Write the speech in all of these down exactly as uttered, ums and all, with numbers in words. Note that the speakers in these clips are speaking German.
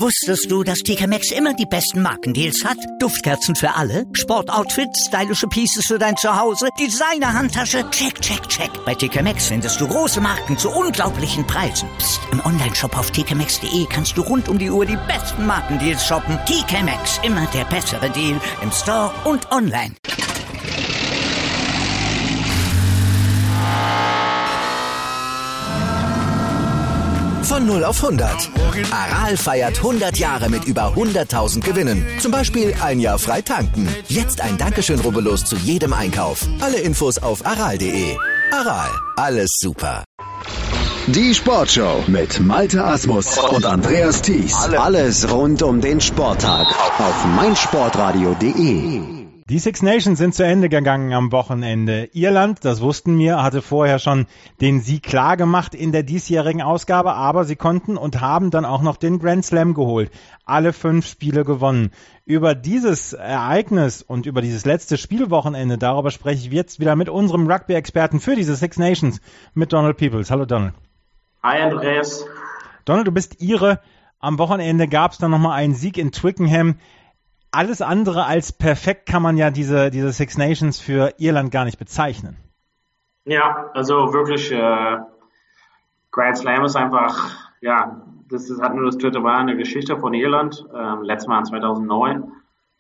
Wusstest du, dass T K Maxx immer die besten Markendeals hat? Duftkerzen für alle, Sportoutfits, stylische Pieces für dein Zuhause, Designer-Handtasche, check, check, check. Bei T K Maxx findest du große Marken zu unglaublichen Preisen. Psst. Im Onlineshop auf t k maxx punkt d e kannst du rund um die Uhr die besten Markendeals shoppen. T K Maxx, immer der bessere Deal im Store und online. Von null auf hundert. Aral feiert hundert Jahre mit über hunderttausend Gewinnen. Zum Beispiel ein Jahr frei tanken. Jetzt ein Dankeschön, rubbellos zu jedem Einkauf. Alle Infos auf aral punkt de. Aral, alles super. Die Sportshow mit Malte Asmus und Andreas Thies. Alles rund um den Sporttag auf meinsportradio punkt de. Die Six Nations sind zu Ende gegangen am Wochenende. Irland, das wussten wir, hatte vorher schon den Sieg klar gemacht in der diesjährigen Ausgabe, aber sie konnten und haben dann auch noch den Grand Slam geholt. Alle fünf Spiele gewonnen. Über dieses Ereignis und über dieses letzte Spielwochenende, darüber spreche ich jetzt wieder mit unserem Rugby-Experten für diese Six Nations, mit Donald Peoples. Hallo Donald. Hi Andreas. Donald, du bist Ire. Am Wochenende gab es dann nochmal einen Sieg in Twickenham. Alles andere als perfekt kann man ja diese, diese Six Nations für Irland gar nicht bezeichnen. Ja, also wirklich, äh, Grand Slam ist einfach, ja, das ist, hat nur das dritte Mal in der Geschichte von Irland, ähm, letztes Mal in zweitausendneun.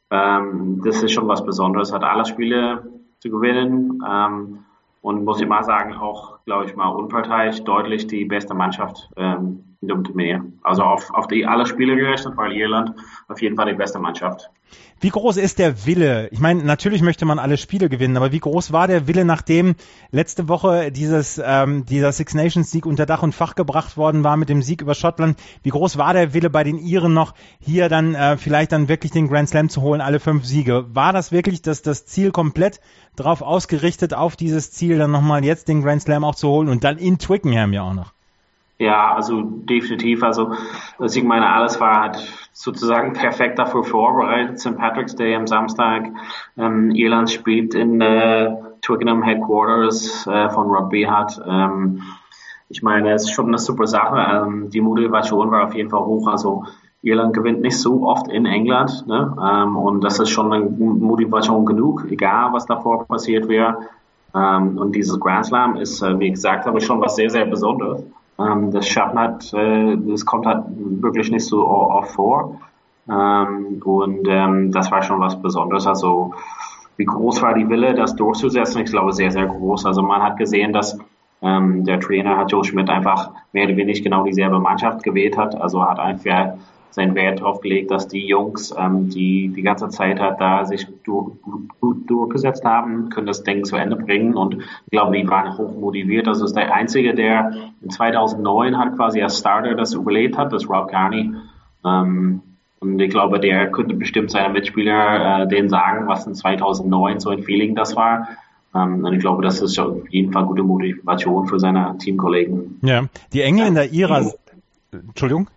Ähm, das ist schon was Besonderes, hat alle Spiele zu gewinnen ähm, und muss ich mal sagen, auch, glaube ich mal, unparteiisch deutlich die beste Mannschaft ähm, in dem Turnier. Also auf, auf die alle Spiele gerechnet, weil Irland auf jeden Fall die beste Mannschaft. Wie groß ist der Wille? Ich meine, natürlich möchte man alle Spiele gewinnen, aber wie groß war der Wille, nachdem letzte Woche dieses ähm, dieser Six Nations Sieg unter Dach und Fach gebracht worden war mit dem Sieg über Schottland? Wie groß war der Wille bei den Iren noch, hier dann äh, vielleicht dann wirklich den Grand Slam zu holen, alle fünf Siege? War das wirklich das, das Ziel komplett drauf ausgerichtet, auf dieses Ziel dann nochmal jetzt den Grand Slam auch zu holen und dann in Twickenham ja auch noch? Ja, also definitiv. Also ich meine, alles war halt sozusagen perfekt dafür vorbereitet. Sankt Patrick's Day am Samstag. Ähm, Irland spielt in äh, Twickenham Headquarters äh, von Rugby hat. Ähm, ich meine, es ist schon eine super Sache. Ähm, die Motivation war auf jeden Fall hoch. Also Irland gewinnt nicht so oft in England, ne? Ähm, und das ist schon eine Motivation genug, egal was davor passiert wäre. Ähm, und dieses Grand Slam ist, äh, wie gesagt, aber schon was sehr, sehr Besonderes. Ähm, das schaffen hat, äh, das kommt halt wirklich nicht so oft vor. Ähm, und ähm, das war schon was Besonderes. Also wie groß war die Wille, das durchzusetzen? Ich glaube, sehr, sehr groß. Also man hat gesehen, dass ähm, der Trainer, Joe Schmidt, einfach mehr oder weniger genau dieselbe Mannschaft gewählt hat. Also hat einfach seinen Wert drauf gelegt, dass die Jungs, ähm, die die ganze Zeit hat, da sich du, gut durchgesetzt haben, können das Ding zu Ende bringen. Und ich glaube, die waren hoch motiviert. Also ist der Einzige, der in zweitausendneun hat quasi als Starter das überlebt hat, das Rob Kearney. Ähm, und ich glaube, der könnte bestimmt seine Mitspieler äh, denen sagen, was in zweitausendneun so ein Feeling das war. Um, und ich glaube, das ist auf jeden Fall gute Motivation für seine Teamkollegen. Ja, die Engländer ihrer... Entschuldigung?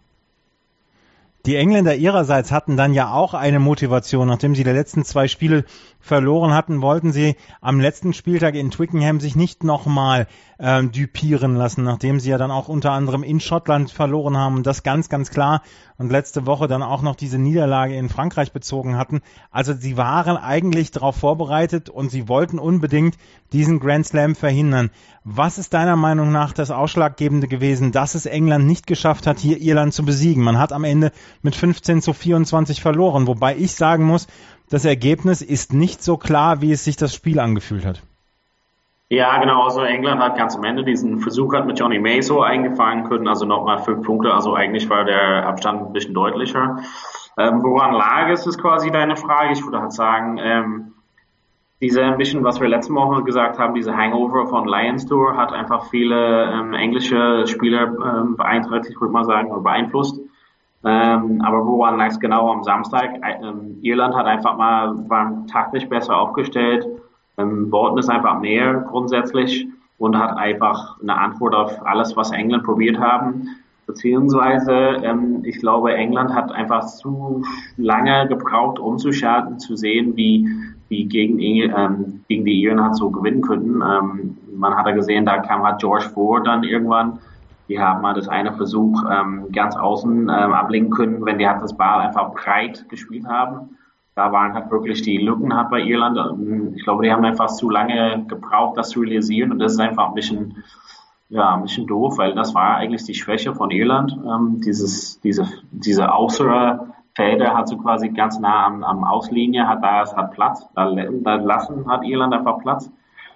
Die Engländer ihrerseits hatten dann ja auch eine Motivation. Nachdem sie die letzten zwei Spiele verloren hatten, wollten sie am letzten Spieltag in Twickenham sich nicht nochmal ähm, düpieren lassen, nachdem sie ja dann auch unter anderem in Schottland verloren haben und das ganz, ganz klar und letzte Woche dann auch noch diese Niederlage in Frankreich bezogen hatten. Also sie waren eigentlich darauf vorbereitet und sie wollten unbedingt diesen Grand Slam verhindern. Was ist deiner Meinung nach das Ausschlaggebende gewesen, dass es England nicht geschafft hat, hier Irland zu besiegen? Man hat am Ende mit fünfzehn zu vierundzwanzig verloren, wobei ich sagen muss, das Ergebnis ist nicht so klar, wie es sich das Spiel angefühlt hat. Ja, genau. Also England hat ganz am Ende diesen Versuch hat mit Johnny May so eingefangen können, also nochmal fünf Punkte. Also eigentlich war der Abstand ein bisschen deutlicher. Ähm, woran lag es, ist quasi deine Frage. Ich würde halt sagen, ähm, diese ein bisschen, was wir letzte Woche gesagt haben, diese Hangover von Lions Tour hat einfach viele ähm, englische Spieler ähm, beeinträchtigt, würde man sagen, oder beeinflusst. Ähm, aber woran lag es genau am Samstag? Ähm, Irland hat einfach mal, war taktisch besser aufgestellt, ähm, wollten es einfach mehr grundsätzlich und hat einfach eine Antwort auf alles, was England probiert haben. Beziehungsweise, ähm, ich glaube, England hat einfach zu lange gebraucht, umzuschalten, zu sehen, wie, wie gegen, ähm, gegen die Iren hat so gewinnen können. Ähm, man hat ja gesehen, da kam halt George Ford dann irgendwann Die haben mal das eine Versuch ähm, ganz außen ähm, ablenken können, wenn die halt das Ball einfach breit gespielt haben. Da waren halt wirklich die Lücken halt bei Irland. Ich glaube, die haben einfach zu lange gebraucht, das zu realisieren. Und das ist einfach ein bisschen, ja, ein bisschen doof, weil das war eigentlich die Schwäche von Irland. Ähm, dieses, diese, diese äußere Felder hat so quasi ganz nah am, am Auslinie, hat da es hat Platz. Da, da lassen hat Irland einfach Platz.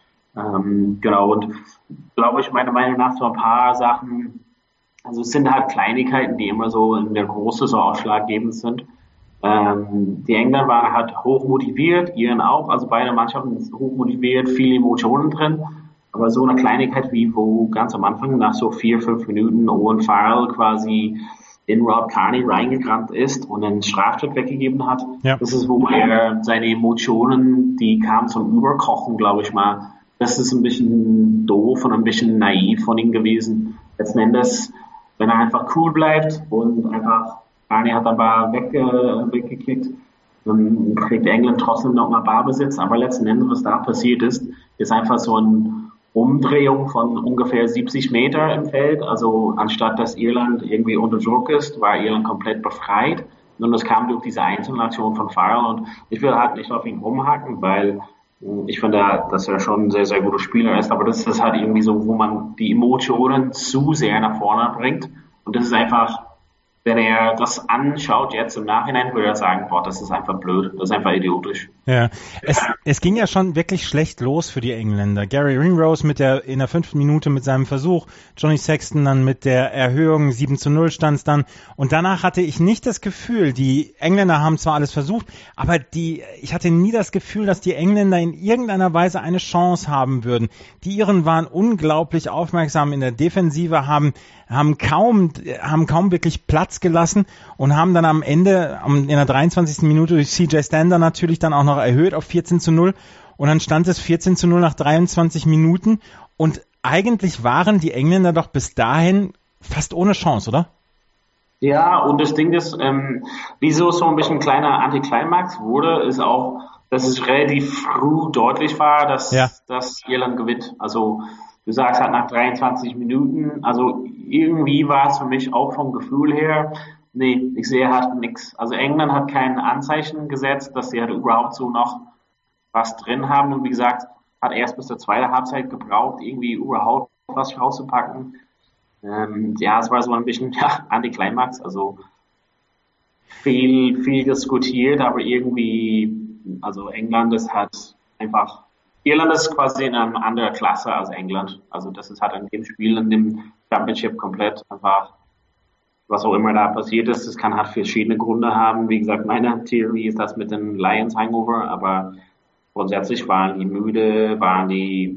Ähm, genau. Und glaube ich, meiner Meinung nach so ein paar Sachen, also es sind halt Kleinigkeiten, die immer so in der Große so ausschlaggebend sind. Ähm, die Engländer waren halt hoch motiviert, Iren auch, also beide Mannschaften sind hoch motiviert, viele Emotionen drin, aber so eine Kleinigkeit wie, wo ganz am Anfang nach so vier, fünf Minuten Owen Farrell quasi in Rob Kearney reingerannt ist und einen Strafschritt weggegeben hat, ja. Das ist, wo er seine Emotionen, die kamen zum Überkochen, glaube ich mal, das ist ein bisschen doof und ein bisschen naiv von ihm gewesen. Letzten Endes, wenn er einfach cool bleibt und einfach Kearney hat den Ball weg, äh, weggekickt, dann kriegt England trotzdem nochmal Ballbesitz. Aber letzten Endes, was da passiert ist, ist einfach so eine Umdrehung von ungefähr siebzig Meter im Feld. Also anstatt dass Irland irgendwie unter Druck ist, war Irland komplett befreit. Und das kam durch diese Einzelaktion von Farrell. Und ich will halt nicht auf ihn rumhaken, weil ich finde, dass er schon ein sehr, sehr guter Spieler ist. Aber das ist halt irgendwie so, wo man die Emotionen zu sehr nach vorne bringt. Und das ist einfach, wenn er das anschaut jetzt im Nachhinein, würde er sagen, boah, das ist einfach blöd, das ist einfach idiotisch. Ja, es, es ging ja schon wirklich schlecht los für die Engländer. Gary Ringrose mit der, in der fünften Minute mit seinem Versuch, Johnny Sexton dann mit der Erhöhung, sieben zu null stand's dann. Und danach hatte ich nicht das Gefühl, die Engländer haben zwar alles versucht, aber die, ich hatte nie das Gefühl, dass die Engländer in irgendeiner Weise eine Chance haben würden. Die Iren waren unglaublich aufmerksam in der Defensive, haben, haben kaum, haben kaum wirklich Platz gelassen und haben dann am Ende in der dreiundzwanzigsten Minute durch C J Stander natürlich dann auch noch erhöht auf vierzehn zu null und dann stand es vierzehn zu null nach dreiundzwanzig Minuten und eigentlich waren die Engländer doch bis dahin fast ohne Chance, oder? Ja, und das Ding ist, ähm, wieso so ein bisschen kleiner Antiklimax wurde, ist auch, dass es relativ früh deutlich war, dass, ja. dass Irland gewinnt. Also du sagst halt nach dreiundzwanzig Minuten, also irgendwie war es für mich auch vom Gefühl her, nee, ich sehe halt nichts. Also England hat kein Anzeichen gesetzt, dass sie halt überhaupt so noch was drin haben. Und wie gesagt, hat erst bis zur zweiten Halbzeit gebraucht, irgendwie überhaupt was rauszupacken. Ähm, ja, es war so ein bisschen ja, Antiklimax, also viel, viel diskutiert, aber irgendwie, also England ist halt einfach, Irland ist quasi in einer anderen Klasse als England. Also das ist halt in dem Spiel, in dem Championship komplett einfach, was auch immer da passiert ist, das kann halt verschiedene Gründe haben. Wie gesagt, meine Theorie ist das mit dem Lions Hangover, aber grundsätzlich waren die müde, waren die,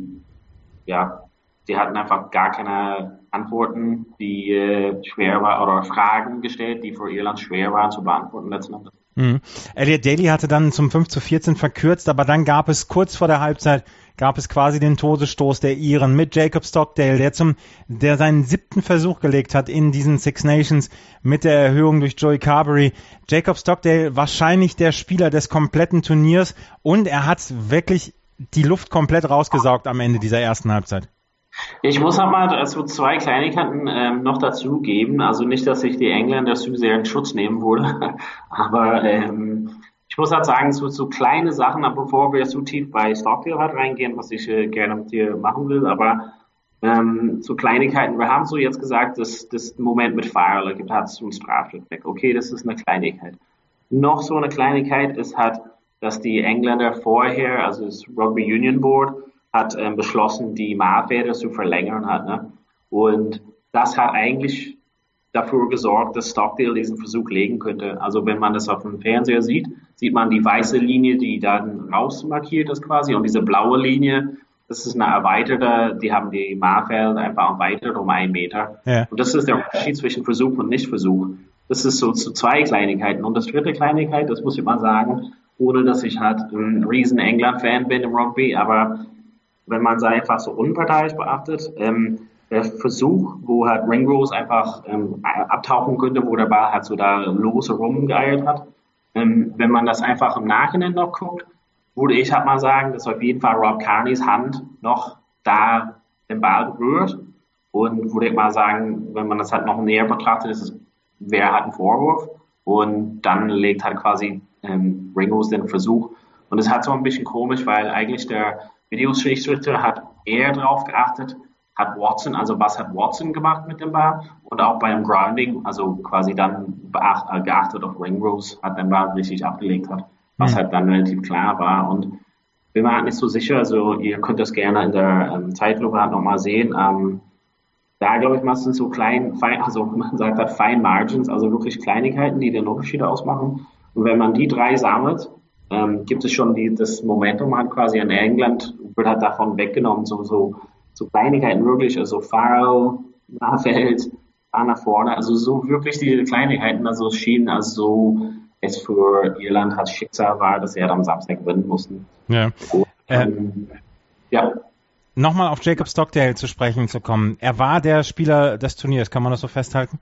ja, die hatten einfach gar keine Antworten, die äh, schwer waren, oder Fragen gestellt, die für Irland schwer waren zu beantworten letzten Endes. Mhm. Elliot Daly hatte dann zum fünf zu vierzehn verkürzt, aber dann gab es kurz vor der Halbzeit gab es quasi den Todesstoß der Iren mit Jacob Stockdale, der zum, der seinen siebten Versuch gelegt hat in diesen Six Nations mit der Erhöhung durch Joey Carbery. Jacob Stockdale wahrscheinlich der Spieler des kompletten Turniers und er hat wirklich die Luft komplett rausgesaugt am Ende dieser ersten Halbzeit. Ich muss halt mal so zwei Kleinigkeiten ähm, noch dazu geben. Also nicht, dass ich die Engländer zu sehr in Schutz nehmen würde, aber ähm, ich muss halt sagen, so, so kleine Sachen, bevor wir so tief bei Stockdale halt reingehen, was ich äh, gerne mit dir machen will, aber ähm, so Kleinigkeiten. Wir haben so jetzt gesagt, dass das Moment mit Farrell gibt hat so ein Strafschritt weg. Okay, das ist eine Kleinigkeit. Noch so eine Kleinigkeit ist halt, dass die Engländer vorher, also das Rugby Union Board, hat ähm, beschlossen, die Mahlfäden zu verlängern hat. Ne? Und das hat eigentlich dafür gesorgt, dass Stockdale diesen Versuch legen könnte. Also wenn man das auf dem Fernseher sieht, sieht man die weiße Linie, die dann rausmarkiert ist quasi, und diese blaue Linie, das ist eine erweiterte, die haben die Mahlfäden einfach erweitert um einen Meter. Ja. Und das ist der Unterschied zwischen Versuch und Nichtversuch. Das ist so zu zwei Kleinigkeiten. Und das dritte Kleinigkeit, das muss ich mal sagen, ohne dass ich halt ein riesen England-Fan bin im Rugby, aber wenn man es einfach so unparteiisch beachtet, ähm, der Versuch, wo halt Ringrose einfach ähm, abtauchen könnte, wo der Ball halt so da lose rumgeeilt hat, ähm, wenn man das einfach im Nachhinein noch guckt, würde ich halt mal sagen, dass auf jeden Fall Rob Kearneys Hand noch da den Ball berührt Und würde ich mal sagen, wenn man das halt noch näher betrachtet, ist es, wer hat einen Vorwurf? Und dann legt halt quasi ähm, Ringrose den Versuch. Und es hat so ein bisschen komisch, weil eigentlich der Videoschiedsrichter hat eher drauf geachtet, hat Watson, also was hat Watson gemacht mit dem Ball? Und auch beim Grounding, also quasi dann beacht, äh, geachtet auf Ringrose, hat den Ball richtig abgelegt hat, was mhm. halt dann relativ klar war. Und bin mir halt nicht so sicher, also ihr könnt das gerne in der ähm, Zeitlupe halt nochmal sehen. Ähm, da glaube ich meistens so klein, fein, also man sagt halt Fine Margins, also wirklich Kleinigkeiten, die den Unterschied ausmachen. Und wenn man die drei sammelt, ähm, gibt es schon die, das Momentum halt quasi in England, wird halt davon weggenommen, so, so, so Kleinigkeiten wirklich, also Foul, Nahfeld, da nach vorne, also so wirklich diese Kleinigkeiten, also schienen, also es für Irland als Schicksal war, dass sie halt am Samstag gewinnen mussten. Ja. Und, ähm, äh, ja. Nochmal auf Jacob Stockdale zu sprechen zu kommen. Er war der Spieler des Turniers, kann man das so festhalten?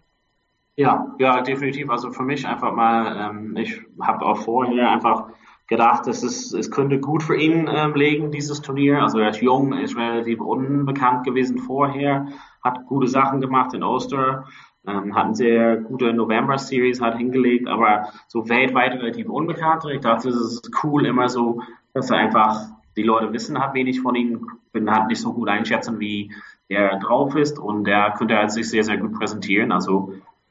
Ja, ja, definitiv. Also für mich einfach mal, ähm, ich habe auch vorher einfach gedacht, dass es, es könnte gut für ihn ähm, legen, dieses Turnier. Also er ist jung, ist relativ unbekannt gewesen vorher, hat gute Sachen gemacht in Ulster, ähm, hat eine sehr gute November-Series hat hingelegt, aber so weltweit relativ unbekannt. Ich dachte, es ist cool immer so, dass er einfach, die Leute wissen halt wenig von ihm, können halt nicht so gut einschätzen, wie er drauf ist, und er könnte halt sich sehr, sehr gut präsentieren. Also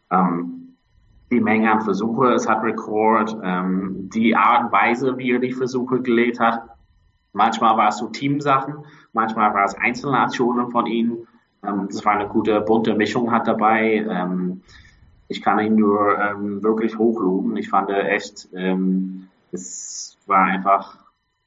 ähm, die Menge an Versuche, es hat Rekord, ähm, die Art und Weise, wie er die Versuche gelegt hat. Manchmal war es so Teamsachen, manchmal war es einzelne Aktionen von ihm. Ähm, das war eine gute, bunte Mischung hat dabei. Ähm, ich kann ihn nur ähm, wirklich hochloben. Ich fand echt, ähm, es war einfach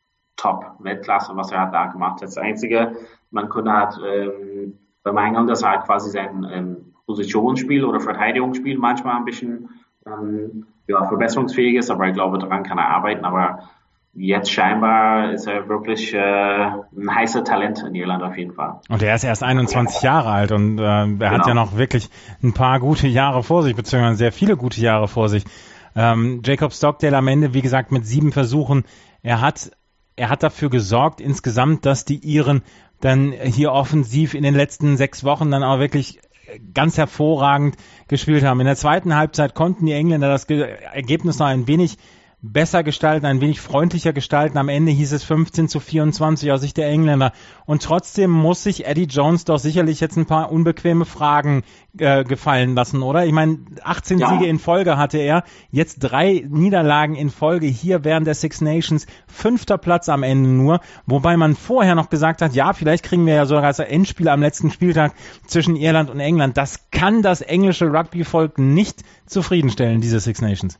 top, Weltklasse, was er hat da gemacht. Das Einzige, man könnte halt ähm, bemängeln, dass er halt quasi sein ähm, Positionsspiel oder Verteidigungsspiel manchmal ein bisschen ähm, ja, verbesserungsfähig ist, aber ich glaube, daran kann er arbeiten. Aber jetzt scheinbar ist er wirklich äh, ein heißer Talent in Irland auf jeden Fall. Und er ist erst einundzwanzig Jahre alt und äh, er genau. hat ja noch wirklich ein paar gute Jahre vor sich, beziehungsweise sehr viele gute Jahre vor sich. Ähm, Jacob Stockdale am Ende, wie gesagt, mit sieben Versuchen. Er hat Er hat dafür gesorgt insgesamt, dass die Iren dann hier offensiv in den letzten sechs Wochen dann auch wirklich ganz hervorragend gespielt haben. In der zweiten Halbzeit konnten die Engländer das Ergebnis noch ein wenig besser gestalten, ein wenig freundlicher gestalten. Am Ende hieß es fünfzehn zu vierundzwanzig aus Sicht der Engländer. Und trotzdem muss sich Eddie Jones doch sicherlich jetzt ein paar unbequeme Fragen äh, gefallen lassen, oder? Ich meine, achtzehn ja. Siege in Folge hatte er, jetzt drei Niederlagen in Folge hier während der Six Nations, fünfter Platz am Ende nur, wobei man vorher noch gesagt hat, ja, vielleicht kriegen wir ja sogar das Endspiel am letzten Spieltag zwischen Irland und England. Das kann das englische Rugby-Volk nicht zufriedenstellen, diese Six Nations.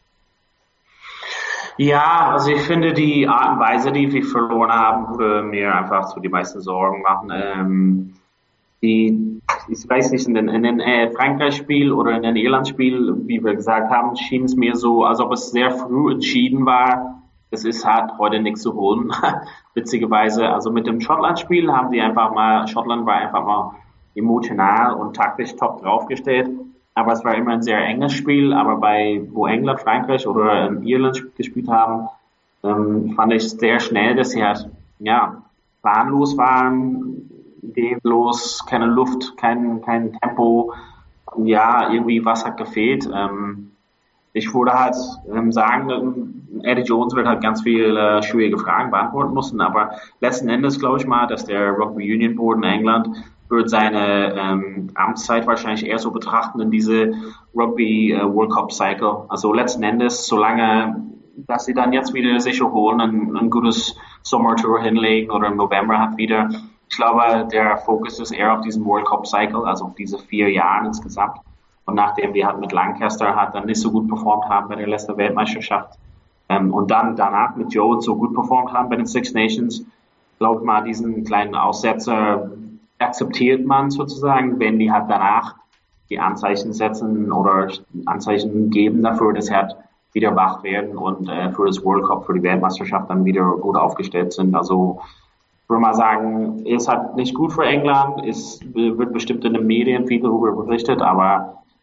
Ja, also ich finde die Art und Weise, die wir verloren haben, würde mir einfach so die meisten Sorgen machen. Ähm, die, ich weiß nicht, in den, in den äh, Frankreich-Spiel oder in den Irland-Spiel, wie wir gesagt haben, schien es mir so, als ob es sehr früh entschieden war. Es ist halt heute nichts zu holen, witzigerweise. Also mit dem Schottland-Spiel haben sie einfach mal, Schottland war einfach mal emotional und taktisch top draufgestellt. Aber es war immer ein sehr enges Spiel, aber bei, wo England, Frankreich oder Irland gespielt haben, ähm, fand ich sehr schnell, dass sie halt, ja, planlos waren, ideenlos, keine Luft, kein, kein Tempo, ja, irgendwie was hat gefehlt. Ähm, ich würde halt ähm, sagen, Eddie Jones wird halt ganz viele äh, schwierige Fragen beantworten müssen, aber letzten Endes glaube ich mal, dass der Rugby Union Board in England wird seine ähm, Amtszeit wahrscheinlich eher so betrachten in diese Rugby äh, World Cup Cycle. Also letzten Endes, solange, dass sie dann jetzt wieder sicher holen, ein, ein gutes Sommertour hinlegen oder im November hat wieder. Ich glaube, der Fokus ist eher auf diesen World Cup Cycle, also auf diese vier Jahre insgesamt. Und nachdem wir halt mit Lancaster halt dann nicht so gut performt haben bei der letzten Weltmeisterschaft ähm, und dann danach mit Jones so gut performt haben bei den Six Nations, glaube ich mal, diesen kleinen Aussetzer akzeptiert man sozusagen, wenn die halt danach die Anzeichen setzen oder Anzeichen geben dafür, dass sie halt wieder wach werden und äh, für das World Cup, für die Weltmeisterschaft dann wieder gut aufgestellt sind. Also ich würde mal sagen, ist halt nicht gut für England, es wird bestimmt in den Medien viel darüber berichtet, aber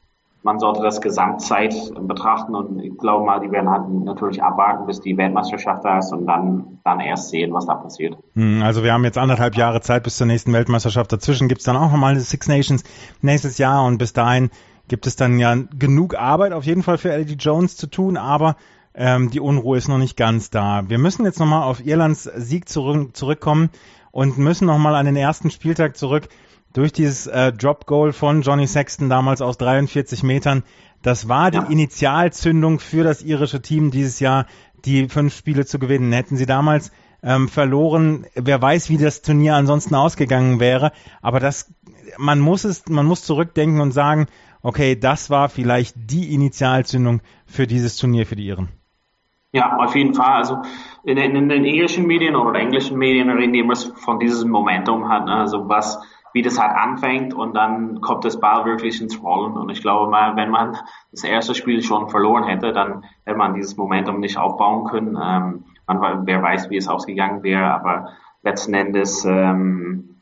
man sollte das Gesamtzeit betrachten und ich glaube mal, die werden halt natürlich abwarten, bis die Weltmeisterschaft da ist und dann, dann erst sehen, was da passiert. Also wir haben jetzt anderthalb Jahre Zeit bis zur nächsten Weltmeisterschaft. Dazwischen gibt's dann auch nochmal eine Six Nations nächstes Jahr und bis dahin gibt es dann ja genug Arbeit auf jeden Fall für Eddie Jones zu tun, aber ähm, die Unruhe ist noch nicht ganz da. Wir müssen jetzt nochmal auf Irlands Sieg zurück, zurückkommen und müssen nochmal an den ersten Spieltag zurück. Durch dieses äh, Drop-Goal von Johnny Sexton damals aus dreiundvierzig Metern. Das war die ja. Initialzündung für das irische Team dieses Jahr, die fünf Spiele zu gewinnen. Hätten sie damals ähm, verloren, wer weiß, wie das Turnier ansonsten ausgegangen wäre. Aber das, man muss es, man muss zurückdenken und sagen, okay, das war vielleicht die Initialzündung für dieses Turnier für die Iren. Ja, auf jeden Fall. Also in, in, in den irischen Medien oder englischen Medien reden die immer von diesem Momentum halt, ne? Also was wie das halt anfängt und dann kommt das Ball wirklich ins Rollen. Und ich glaube mal, wenn man das erste Spiel schon verloren hätte, dann hätte man dieses Momentum nicht aufbauen können. Ähm, man, wer weiß, wie es ausgegangen wäre, aber letzten Endes ähm,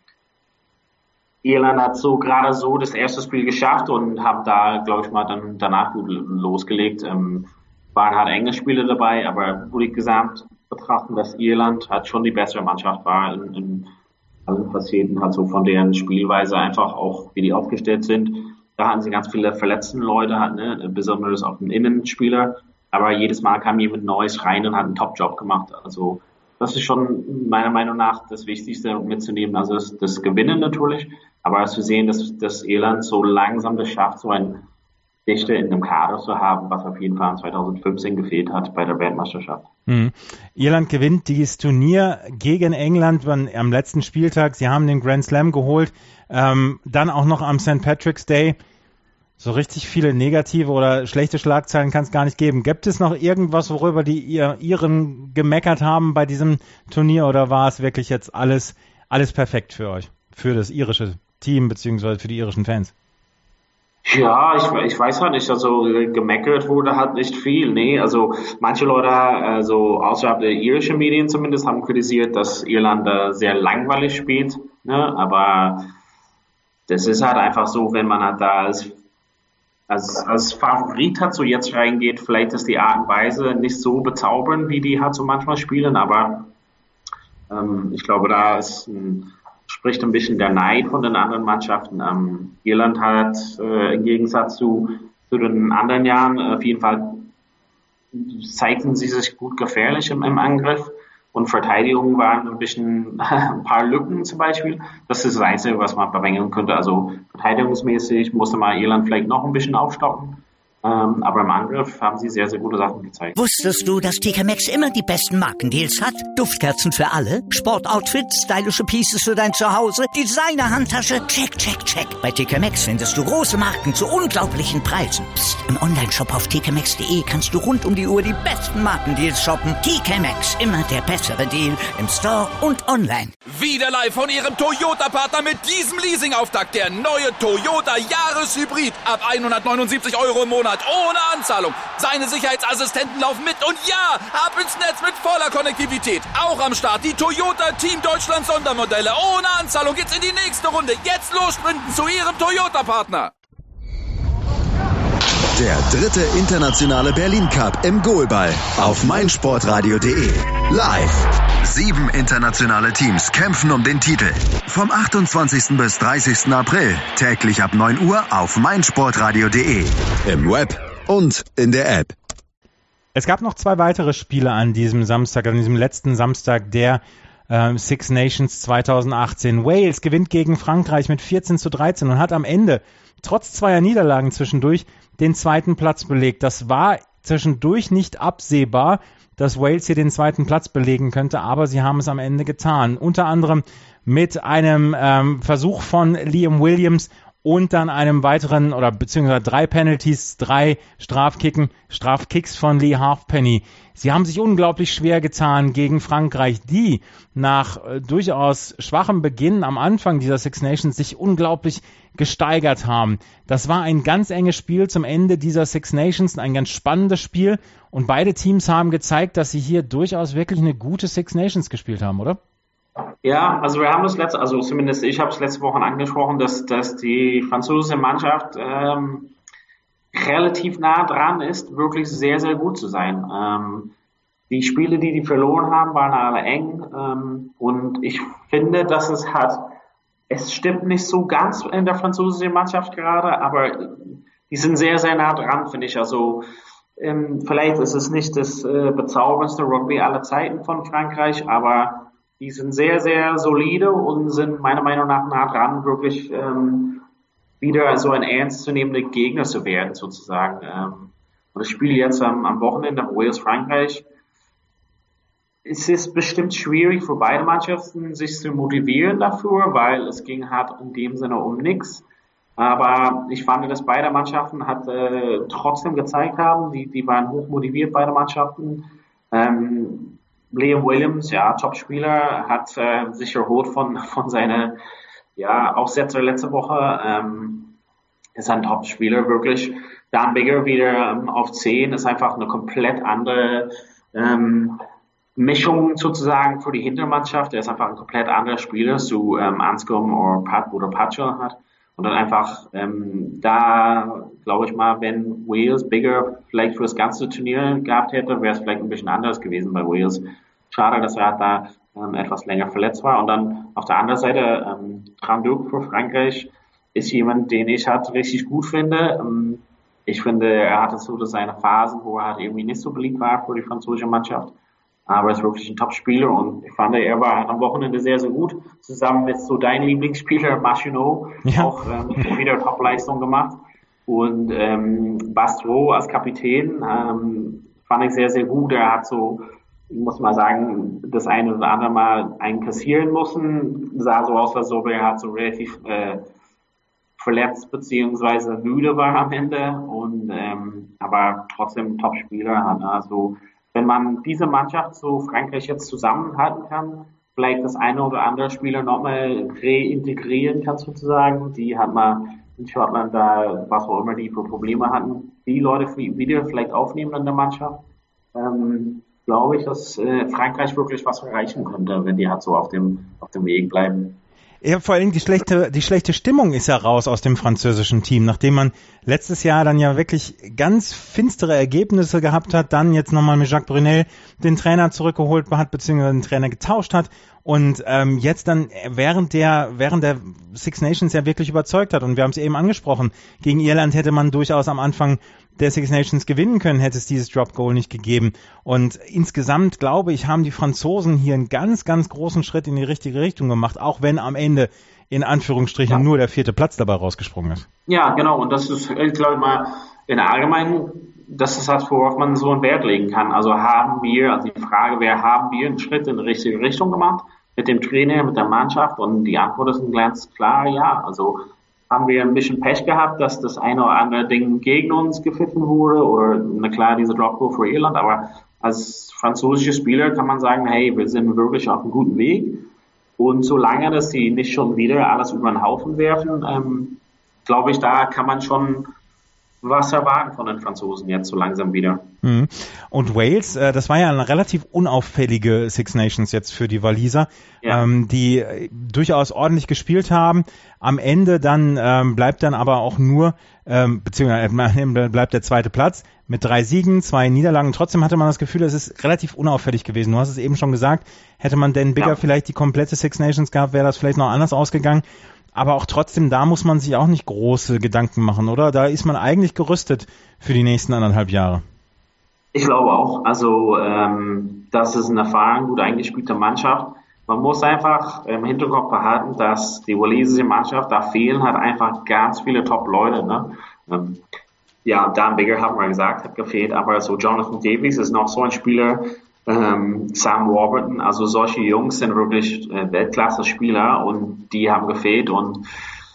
Irland hat so gerade so das erste Spiel geschafft und haben da, glaube ich mal, dann danach gut losgelegt. Ähm, waren halt enge Spiele dabei, aber würde ich gesamt betrachten, dass Irland halt schon die bessere Mannschaft war in, in allen Facetten, halt so von deren Spielweise einfach auch, wie die aufgestellt sind. Da hatten sie ganz viele verletzten Leute, halt, ne, besonders auf den Innenspieler. Aber jedes Mal kam jemand Neues rein und hat einen Top-Job gemacht. Also das ist schon meiner Meinung nach das Wichtigste mitzunehmen. Also das, das Gewinnen natürlich, aber zu sehen, dass, dass Irland so langsam das schafft, so ein Dichte in einem Kader zu haben, was auf jeden Fall in zweitausendfünfzehn gefehlt hat bei der Weltmeisterschaft. Mhm. Irland gewinnt dieses Turnier gegen England am letzten Spieltag. Sie haben den Grand Slam geholt, ähm, dann auch noch am Sankt Patrick's Day. So richtig viele negative oder schlechte Schlagzeilen kann es gar nicht geben. Gibt es noch irgendwas, worüber die ihr, Iren gemeckert haben bei diesem Turnier oder war es wirklich jetzt alles, alles perfekt für euch, für das irische Team beziehungsweise für die irischen Fans? Ja, ich, ich weiß halt nicht, also gemeckert wurde halt nicht viel, nee, also manche Leute, also außerhalb der irischen Medien zumindest, haben kritisiert, dass Irland äh, sehr langweilig spielt, ne, aber das ist halt einfach so, wenn man halt da als, als, als Favorit halt so jetzt reingeht, vielleicht ist die Art und Weise nicht so bezaubernd, wie die halt so manchmal spielen, aber ähm, ich glaube, da ist ein spricht ein bisschen der Neid von den anderen Mannschaften. Ähm, Irland hat äh, im Gegensatz zu, zu den anderen Jahren äh, auf jeden Fall zeigten sie sich gut gefährlich im, im Angriff und Verteidigung waren ein bisschen ein paar Lücken zum Beispiel. Das ist das Einzige, was man bemängeln könnte. Also verteidigungsmäßig musste man Irland vielleicht noch ein bisschen aufstocken. Ähm, aber im Angriff haben sie sehr, sehr gute Sachen gezeigt. Wusstest du, dass T K Maxx immer die besten Markendeals hat? Duftkerzen für alle, Sportoutfits, stylische Pieces für dein Zuhause, Designer-Handtasche, check, check, check. Bei T K Maxx findest du große Marken zu unglaublichen Preisen. Psst. Im Onlineshop auf t k maxx punkt d e kannst du rund um die Uhr die besten Markendeals shoppen. T K Maxx, immer der bessere Deal im Store und online. Wieder live von ihrem Toyota-Partner mit diesem Leasing-Auftakt. Der neue Toyota Jahreshybrid. Ab hundertneunundsiebzig Euro im Monat. Ohne Anzahlung. Seine Sicherheitsassistenten laufen mit und ja, ab ins Netz mit voller Konnektivität. Auch am Start die Toyota Team Deutschland Sondermodelle. Ohne Anzahlung geht's in die nächste Runde. Jetzt los sprinten zu Ihrem Toyota-Partner. Der dritte internationale Berlin Cup im Goalball auf meinsportradio punkt de. Live. Sieben internationale Teams kämpfen um den Titel. Vom achtundzwanzigsten bis dreißigsten April. Täglich ab neun Uhr auf meinsportradio punkt de. Im Web und in der App. Es gab noch zwei weitere Spiele an diesem Samstag, an diesem letzten Samstag der äh, Six Nations zweitausendachtzehn. Wales gewinnt gegen Frankreich mit vierzehn zu dreizehn und hat am Ende trotz zweier Niederlagen zwischendurch den zweiten Platz belegt. Das war zwischendurch nicht absehbar, dass Wales hier den zweiten Platz belegen könnte, aber sie haben es am Ende getan. Unter anderem mit einem ähm, Versuch von Liam Williams und dann einem weiteren, oder beziehungsweise drei Penalties, drei Strafkicken, Strafkicks von Lee Halfpenny. Sie haben sich unglaublich schwer getan gegen Frankreich, die nach äh, durchaus schwachem Beginn am Anfang dieser Six Nations sich unglaublich gesteigert haben. Das war ein ganz enges Spiel zum Ende dieser Six Nations, ein ganz spannendes Spiel und beide Teams haben gezeigt, dass sie hier durchaus wirklich eine gute Six Nations gespielt haben, oder? Ja, also wir haben das letzte, also zumindest ich habe es letzte Woche angesprochen, dass, dass die französische Mannschaft ähm, relativ nah dran ist, wirklich sehr, sehr gut zu sein. Ähm, die Spiele, die die verloren haben, waren alle eng. Ähm, und ich finde, dass es hat, es stimmt nicht so ganz in der französischen Mannschaft gerade, aber die sind sehr, sehr nah dran, finde ich. Also ähm, vielleicht ist es nicht das äh, bezauberndste Rugby aller Zeiten von Frankreich, aber die sind sehr, sehr solide und sind meiner Meinung nach nah dran, wirklich ähm, wieder so ein ernstzunehmender Gegner zu werden, sozusagen. Ähm, und das Spiel jetzt am, am Wochenende, Wales-Frankreich, es ist bestimmt schwierig für beide Mannschaften, sich zu motivieren dafür, weil es ging halt in dem Sinne um nichts. Aber ich fand, dass beide Mannschaften hat, äh, trotzdem gezeigt haben, die, die waren hoch motiviert, beide Mannschaften. Ähm, Liam Williams, ja, Topspieler, hat äh, sich erholt von, von seiner ja, Aussetzer letzte Woche. Ähm, ist ein Topspieler, wirklich. Dan Biggar wieder ähm, auf zehn, ist einfach eine komplett andere ähm, Mischung sozusagen für die Hintermannschaft. Er ist einfach ein komplett anderer Spieler zu ähm, Anscombe oder Pat oder Patchell hat. Und dann einfach ähm, da, glaube ich mal, wenn Wales Biggar vielleicht für das ganze Turnier gehabt hätte, wäre es vielleicht ein bisschen anders gewesen bei Wales. Schade, dass er da ähm, etwas länger verletzt war. Und dann auf der anderen Seite, ähm, Tranduk für Frankreich ist jemand, den ich halt richtig gut finde. Ähm, ich finde, er hatte so seine Phasen, wo er halt irgendwie nicht so beliebt war für die französische Mannschaft. Aber er ist wirklich ein Top-Spieler und ich fand, er war am Wochenende sehr, sehr gut. Zusammen mit so deinem Lieblingsspieler, Machinot, ja. auch ähm, wieder Top-Leistung gemacht. Und ähm, Bastro als Kapitän ähm, fand ich sehr, sehr gut. Er hat so, ich muss mal sagen, das eine oder andere Mal einkassieren müssen. Sah so aus, als ob er halt so relativ äh, verletzt beziehungsweise müde war am Ende. Und ähm, aber trotzdem Top-Spieler. Also wenn man diese Mannschaft so Frankreich jetzt zusammenhalten kann, vielleicht das eine oder andere Spieler nochmal reintegrieren kann sozusagen, die hat man in Schottland da, was auch immer die für Probleme hatten, die Leute wieder vielleicht aufnehmen in der Mannschaft, ähm, glaube ich, dass äh, Frankreich wirklich was erreichen könnte, wenn die halt so auf dem, auf dem Weg bleiben. Ja, vor allem die schlechte, die schlechte Stimmung ist ja raus aus dem französischen Team, nachdem man letztes Jahr dann ja wirklich ganz finstere Ergebnisse gehabt hat, dann jetzt nochmal mit Jacques Brunel den Trainer zurückgeholt hat, beziehungsweise den Trainer getauscht hat und ähm, jetzt dann während der, während der Six Nations ja wirklich überzeugt hat und wir haben es eben angesprochen, gegen Irland hätte man durchaus am Anfang der Six Nations gewinnen können, hätte es dieses Drop Goal nicht gegeben. Und insgesamt, glaube ich, haben die Franzosen hier einen ganz, ganz großen Schritt in die richtige Richtung gemacht, auch wenn am Ende in Anführungsstrichen ja. nur der vierte Platz dabei rausgesprungen ist. Ja, genau. Und das ist, ich glaube mal, in der Allgemeinen, das ist das, worauf man so einen Wert legen kann. Also haben wir, also die Frage wäre, haben wir einen Schritt in die richtige Richtung gemacht mit dem Trainer, mit der Mannschaft? Und die Antwort ist ganz klar, ja. Also haben wir ein bisschen Pech gehabt, dass das eine oder andere Ding gegen uns gepfiffen wurde oder na klar, diese Drop Goal für Irland, aber als französische Spieler kann man sagen, hey, wir sind wirklich auf einem guten Weg und solange, dass sie nicht schon wieder alles über den Haufen werfen, ähm, glaube ich, da kann man schon was erwarten von den Franzosen jetzt so langsam wieder. Mhm. Und Wales, äh, das war ja eine relativ unauffällige Six Nations jetzt für die Waliser, ja. ähm, die äh, durchaus ordentlich gespielt haben. Am Ende dann ähm, bleibt dann aber auch nur, ähm, beziehungsweise bleibt der zweite Platz mit drei Siegen, zwei Niederlagen. Trotzdem hatte man das Gefühl, es ist relativ unauffällig gewesen. Du hast es eben schon gesagt, hätte man Dan Biggar ja. vielleicht die komplette Six Nations gehabt, wäre das vielleicht noch anders ausgegangen. Aber auch trotzdem, da muss man sich auch nicht große Gedanken machen, oder? Da ist man eigentlich gerüstet für die nächsten anderthalb Jahre. Ich glaube auch. Also ähm, das ist eine erfahrene, gut eingespielte Mannschaft. Man muss einfach im Hinterkopf behalten, dass die walisische Mannschaft, da fehlen halt einfach ganz viele Top-Leute. Ne? Ähm, ja, Dan Biggar, haben wir gesagt, hat gefehlt, aber so Jonathan Davies ist noch so ein Spieler, Ähm, Sam Warburton, also solche Jungs sind wirklich äh, Weltklasse-Spieler und die haben gefehlt und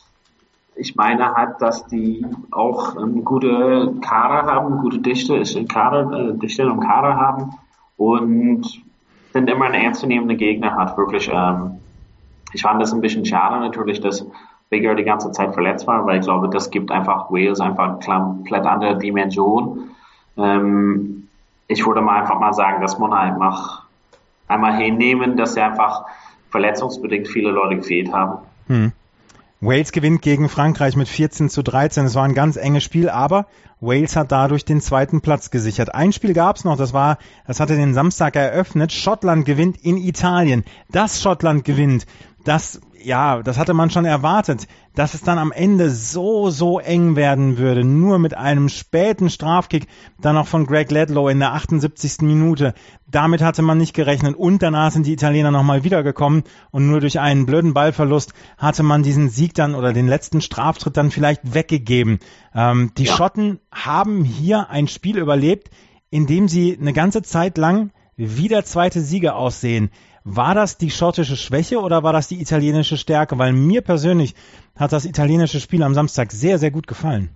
ich meine halt, dass die auch ähm, gute Kader haben, gute Dichte, ist in Kader, äh, Dichte im Kader haben und sind immer ein ernstzunehmender Gegner hat, wirklich. Ähm, ich fand das ein bisschen schade natürlich, dass Biggar die ganze Zeit verletzt war, weil ich glaube, das gibt einfach Wales einfach eine komplett andere Dimension. Ähm, Ich würde mal einfach mal sagen, dass man einfach einmal hinnehmen, dass ja einfach verletzungsbedingt viele Leute gefehlt haben. Hm. Wales gewinnt gegen Frankreich mit vierzehn zu dreizehn. Es war ein ganz enges Spiel, aber Wales hat dadurch den zweiten Platz gesichert. Ein Spiel gab's noch, das war, das hatte den Samstag eröffnet. Schottland gewinnt in Italien. Dass Schottland gewinnt, das, ja, das hatte man schon erwartet. Dass es dann am Ende so, so eng werden würde, nur mit einem späten Strafkick, dann noch von Greg Ledlow in der achtundsiebzigsten Minute. Damit hatte man nicht gerechnet und danach sind die Italiener nochmal wiedergekommen und nur durch einen blöden Ballverlust hatte man diesen Sieg dann oder den letzten Straftritt dann vielleicht weggegeben. Ähm, die ja. Schotten haben hier ein Spiel überlebt, in dem sie eine ganze Zeit lang wie der zweite Sieger aussehen. War das die schottische Schwäche oder war das die italienische Stärke? Weil mir persönlich hat das italienische Spiel am Samstag sehr, sehr gut gefallen.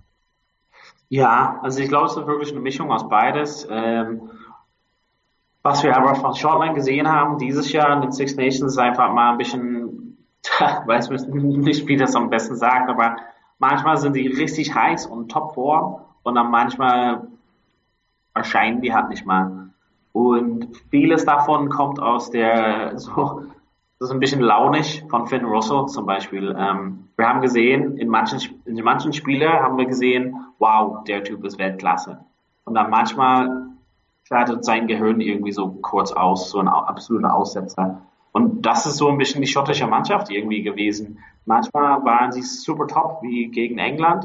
Ja, also ich glaube, es ist wirklich eine Mischung aus beides. Ähm, was wir aber von Schottland gesehen haben dieses Jahr in den Six Nations ist einfach mal ein bisschen, weiß nicht, wie das am besten sagt, aber manchmal sind die richtig heiß und Topform und dann manchmal erscheinen die halt nicht mal. Und vieles davon kommt aus der, so, das ist ein bisschen launisch von Finn Russell zum Beispiel. Ähm, wir haben gesehen, in manchen, in manchen Spielen haben wir gesehen, wow, der Typ ist Weltklasse. Und dann manchmal schaltet sein Gehirn irgendwie so kurz aus, so ein absoluter Aussetzer. Und das ist so ein bisschen die schottische Mannschaft irgendwie gewesen. Manchmal waren sie super top, wie gegen England.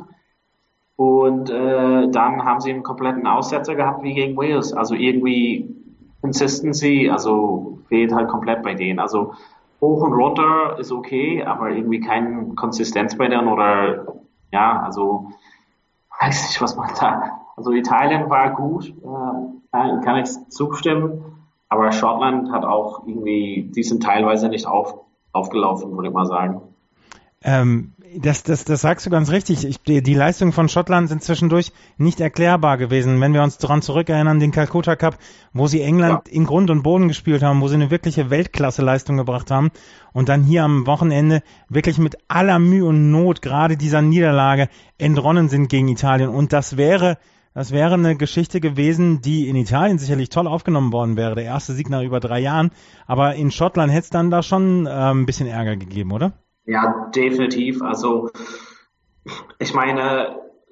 Und äh, dann haben sie einen kompletten Aussetzer gehabt wie gegen Wales. Also irgendwie Consistency, also fehlt halt komplett bei denen. Also hoch und runter ist okay, aber irgendwie keine Konsistenz bei denen oder ja, also weiß nicht, was man da. Also Italien war gut, äh, kann ich zustimmen, aber Schottland hat auch irgendwie, die sind teilweise nicht auf, aufgelaufen, würde ich mal sagen. Ähm, das, das, das sagst du ganz richtig. Ich, die, die Leistungen von Schottland sind zwischendurch nicht erklärbar gewesen. Wenn wir uns daran zurückerinnern, den Calcutta Cup, wo sie England ja. in Grund und Boden gespielt haben, wo sie eine wirkliche Weltklasse-Leistung gebracht haben und dann hier am Wochenende wirklich mit aller Mühe und Not gerade dieser Niederlage entronnen sind gegen Italien. Und das wäre, das wäre eine Geschichte gewesen, die in Italien sicherlich toll aufgenommen worden wäre. Der erste Sieg nach über drei Jahren. Aber in Schottland hätte es dann da schon äh, ein bisschen Ärger gegeben, oder? Ja, definitiv. Also ich meine,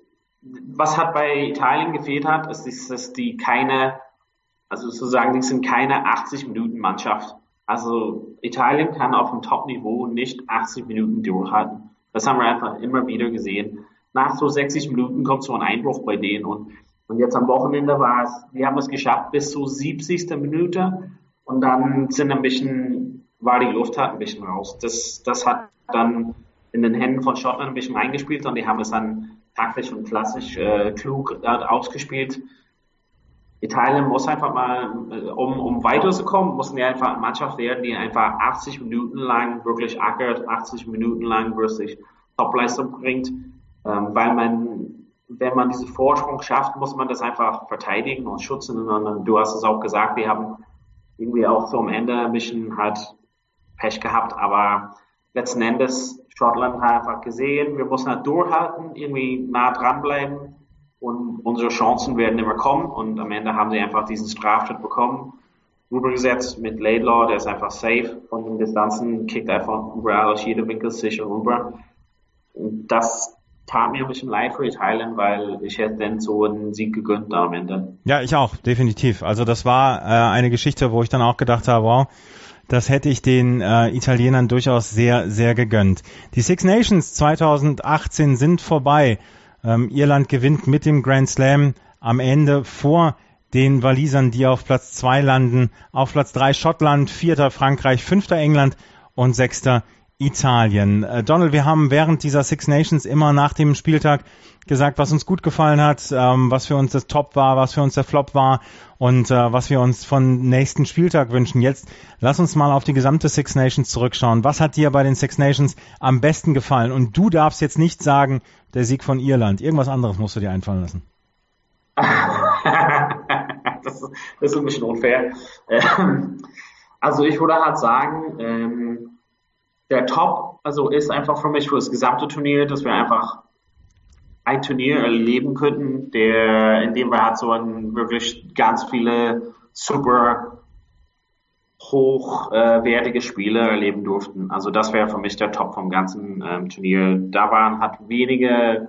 was hat bei Italien gefehlt hat, ist, ist dass die keine, also sozusagen, die sind keine achtzig-Minuten-Mannschaft. Also Italien kann auf dem Top-Niveau nicht achtzig Minuten durchhalten. Das haben wir einfach immer wieder gesehen. Nach so sechzig Minuten kommt so ein Einbruch bei denen und, und jetzt am Wochenende war es, die haben es geschafft bis zur siebzigsten Minute und dann sind ein bisschen, war die Luft halt ein bisschen raus. Das, das hat dann in den Händen von Schottland ein bisschen eingespielt und die haben es dann taktisch und klassisch äh, klug äh, ausgespielt. Italien muss einfach mal, um, um weiterzukommen, muss die einfach eine Mannschaft werden, die einfach achtzig Minuten lang wirklich ackert, achtzig Minuten lang wirklich Topleistung bringt, ähm, weil man, wenn man diesen Vorsprung schafft, muss man das einfach verteidigen und schützen und du hast es auch gesagt, wir haben irgendwie auch so am Ende ein bisschen halt Pech gehabt, aber letzten Endes, Schottland hat einfach gesehen, wir müssen halt durchhalten, irgendwie nah dranbleiben und unsere Chancen werden immer kommen und am Ende haben sie einfach diesen Straftritt bekommen, rübergesetzt mit Laidlaw, der ist einfach safe von den Distanzen, kickt einfach überall aus jedem Winkel sicher rüber. Und das tat mir ein bisschen leid für Italien, weil ich hätte dann so einen Sieg gegönnt am Ende. Ja, ich auch, definitiv. Also das war äh, eine Geschichte, wo ich dann auch gedacht habe, wow, das hätte ich den äh, Italienern durchaus sehr, sehr gegönnt. Die Six Nations zwanzig achtzehn sind vorbei. Ähm, Irland gewinnt mit dem Grand Slam am Ende vor den Walisern, die auf Platz zwei landen. Auf Platz drei Schottland, vierter Frankreich, fünfter England und sechster Italien. Äh, Donald, wir haben während dieser Six Nations immer nach dem Spieltag gesagt, was uns gut gefallen hat, ähm, was für uns das Top war, was für uns der Flop war und äh, was wir uns von nächsten Spieltag wünschen. Jetzt lass uns mal auf die gesamte Six Nations zurückschauen. Was hat dir bei den Six Nations am besten gefallen? Und du darfst jetzt nicht sagen, der Sieg von Irland. Irgendwas anderes musst du dir einfallen lassen. das, das ist ein bisschen unfair. Ähm, also ich würde halt sagen, ähm, der Top, also ist einfach für mich für das gesamte Turnier, dass wir einfach ein Turnier erleben könnten, der, in dem wir halt so ein, wirklich ganz viele super hochwertige Spiele erleben durften. Also das wäre für mich der Top vom ganzen ähm, Turnier. Da waren halt wenige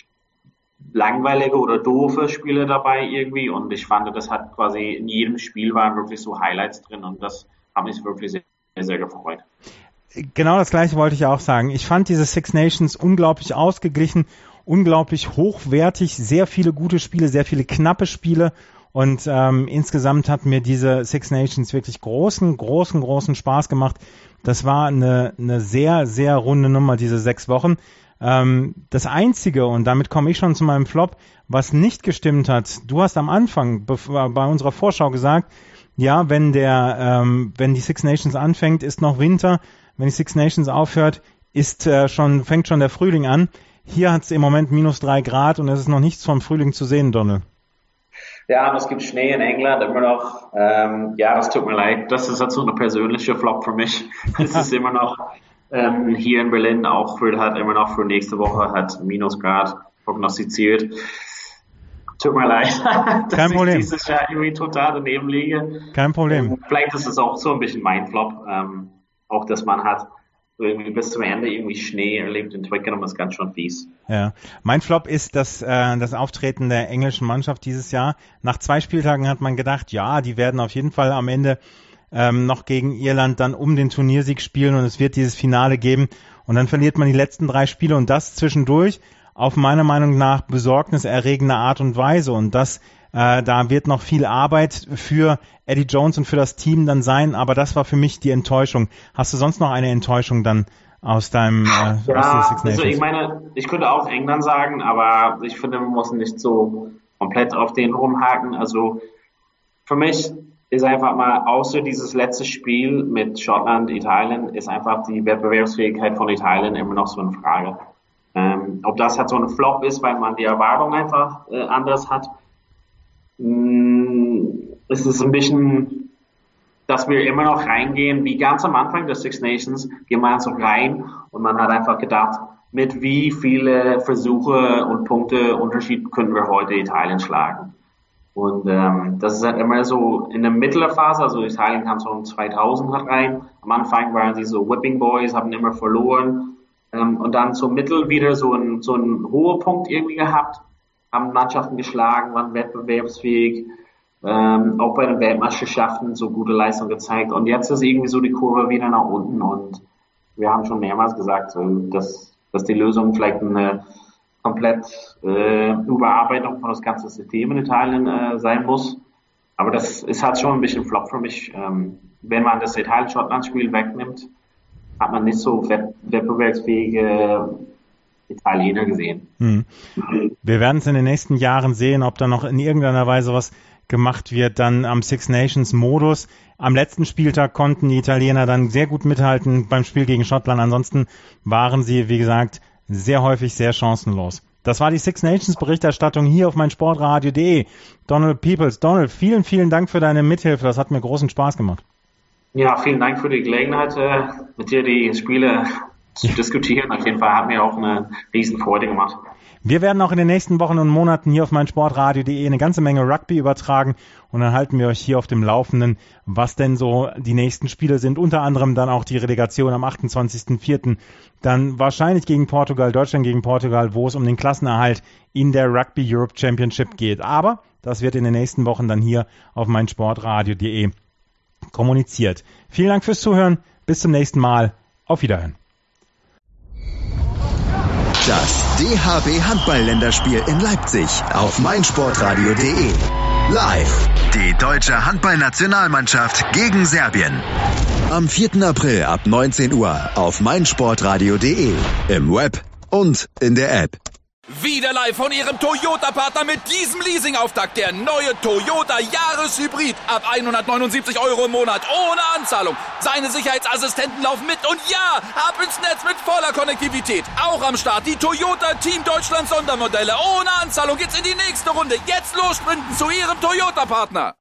langweilige oder doofe Spiele dabei irgendwie und ich fand, das hat quasi in jedem Spiel waren wirklich so Highlights drin und das hat mich wirklich sehr, sehr gefreut. Genau das Gleiche wollte ich auch sagen. Ich fand diese Six Nations unglaublich ausgeglichen, unglaublich hochwertig, sehr viele gute Spiele, sehr viele knappe Spiele und ähm, insgesamt hat mir diese Six Nations wirklich großen, großen, großen Spaß gemacht. Das war eine, eine sehr, sehr runde Nummer, diese sechs Wochen. Ähm, das Einzige, und damit komme ich schon zu meinem Flop, was nicht gestimmt hat, du hast am Anfang bei unserer Vorschau gesagt, ja, wenn der, ähm, wenn die Six Nations anfängt, ist noch Winter, wenn die Six Nations aufhört, ist äh, schon, fängt schon der Frühling an. Hier hat es im Moment minus drei Grad und es ist noch nichts vom Frühling zu sehen, Donald. Ja, und es gibt Schnee in England immer noch. Ähm, ja, das tut mir leid. Das ist halt so eine persönliche Flop für mich. Es ist immer noch ähm, hier in Berlin auch für hat immer noch für nächste Woche hat Minusgrad prognostiziert. Tut mir leid, dass Kein Problem. ich dieses Jahr irgendwie total daneben liege. Kein Problem. Ähm, vielleicht ist es auch so ein bisschen mein Flop. Ähm, auch, dass man hat irgendwie bis zum Ende irgendwie Schnee erlebt in Twickenham, ist ganz schön fies. Ja, mein Flop ist das, äh, das Auftreten der englischen Mannschaft dieses Jahr. Nach zwei Spieltagen hat man gedacht, ja, die werden auf jeden Fall am Ende ähm, noch gegen Irland dann um den Turniersieg spielen und es wird dieses Finale geben. Und dann verliert man die letzten drei Spiele und das zwischendurch auf meiner Meinung nach besorgniserregende Art und Weise. Und das, äh, da wird noch viel Arbeit für Eddie Jones und für das Team dann sein, aber das war für mich die Enttäuschung. Hast du sonst noch eine Enttäuschung dann aus deinem äh, ja, aus den Six Nations? Also ich meine, ich könnte auch England sagen, aber ich finde, man muss nicht so komplett auf den rumhaken. Also für mich ist einfach mal, außer dieses letzte Spiel mit Schottland, Italien, ist einfach die Wettbewerbsfähigkeit von Italien immer noch so eine Frage. Ähm, ob das halt so ein Flop ist, weil man die Erwartung einfach äh, anders hat, mh, es ist ein bisschen, dass wir immer noch reingehen, wie ganz am Anfang der Six Nations, gehen wir so rein und man hat einfach gedacht, mit wie viele Versuche und Punkte Unterschied können wir heute Italien schlagen. Und ähm, das ist halt immer so in der mittleren Phase, also Italien kam so um zweitausend rein, am Anfang waren sie so Whipping Boys, haben immer verloren ähm, und dann so mittel wieder so ein so einen hohen Punkt irgendwie gehabt, haben Mannschaften geschlagen, waren wettbewerbsfähig, Ähm, auch bei den Weltmeisterschaften so gute Leistung gezeigt. Und jetzt ist irgendwie so die Kurve wieder nach unten. Und wir haben schon mehrmals gesagt, so, dass, dass die Lösung vielleicht eine komplett äh, Überarbeitung von das ganze System in Italien äh, sein muss. Aber das ist halt schon ein bisschen Flop für mich. Ähm, wenn man das Italien-Schottland-Spiel wegnimmt, hat man nicht so wett- wettbewerbsfähige Italiener gesehen. Hm. Wir werden es in den nächsten Jahren sehen, ob da noch in irgendeiner Weise was gemacht wird, dann am Six Nations Modus. Am letzten Spieltag konnten die Italiener dann sehr gut mithalten beim Spiel gegen Schottland. Ansonsten waren sie, wie gesagt, sehr häufig sehr chancenlos. Das war die Six Nations Berichterstattung hier auf meinsportradio punkt de. Donald Peoples. Donald, vielen, vielen Dank für deine Mithilfe. Das hat mir großen Spaß gemacht. Ja, vielen Dank für die Gelegenheit, mit dir die Spiele zu diskutieren. Auf jeden Fall hat mir auch eine riesen Freude gemacht. Wir werden auch in den nächsten Wochen und Monaten hier auf meinsportradio punkt de eine ganze Menge Rugby übertragen und dann halten wir euch hier auf dem Laufenden, was denn so die nächsten Spiele sind. Unter anderem dann auch die Relegation am achtundzwanzigsten vierten Dann wahrscheinlich gegen Portugal, Deutschland gegen Portugal, wo es um den Klassenerhalt in der Rugby Europe Championship geht. Aber das wird in den nächsten Wochen dann hier auf meinsportradio punkt de kommuniziert. Vielen Dank fürs Zuhören. Bis zum nächsten Mal. Auf Wiederhören. Das D H B Handball-Länderspiel in Leipzig auf meinsportradio punkt de. Live. Die deutsche Handballnationalmannschaft gegen Serbien. Am vierten April ab neunzehn Uhr auf meinsportradio punkt de. Im Web und in der App. Wieder live von Ihrem Toyota-Partner mit diesem Leasing-Auftakt. Der neue Toyota Jahreshybrid. Ab hundertneunundsiebzig Euro im Monat. Ohne Anzahlung. Seine Sicherheitsassistenten laufen mit. Und ja, ab ins Netz mit voller Konnektivität. Auch am Start die Toyota Team Deutschland Sondermodelle. Ohne Anzahlung geht's in die nächste Runde. Jetzt los sprinten zu Ihrem Toyota-Partner.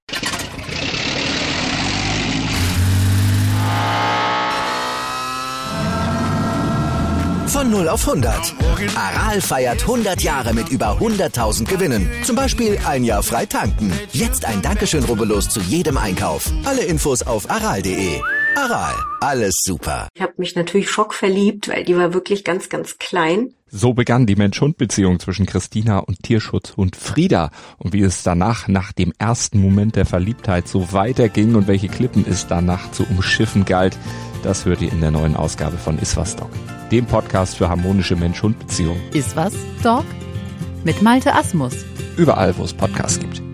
Von null auf hundert. Aral feiert hundert Jahre mit über hunderttausend Gewinnen. Zum Beispiel ein Jahr frei tanken. Jetzt ein Dankeschön, rubbellos zu jedem Einkauf. Alle Infos auf aral punkt de. Aral, alles super. Ich habe mich natürlich schockverliebt, weil die war wirklich ganz, ganz klein. So begann die Mensch-Hund-Beziehung zwischen Christina und Tierschutzhund Frieda. Und wie es danach, nach dem ersten Moment der Verliebtheit, so weiterging und welche Klippen es danach zu umschiffen galt, das hört ihr in der neuen Ausgabe von Iswas Dog, dem Podcast für harmonische Mensch-Hund-Beziehungen. Iswas Dog? Mit Malte Asmus. Überall, wo es Podcasts gibt.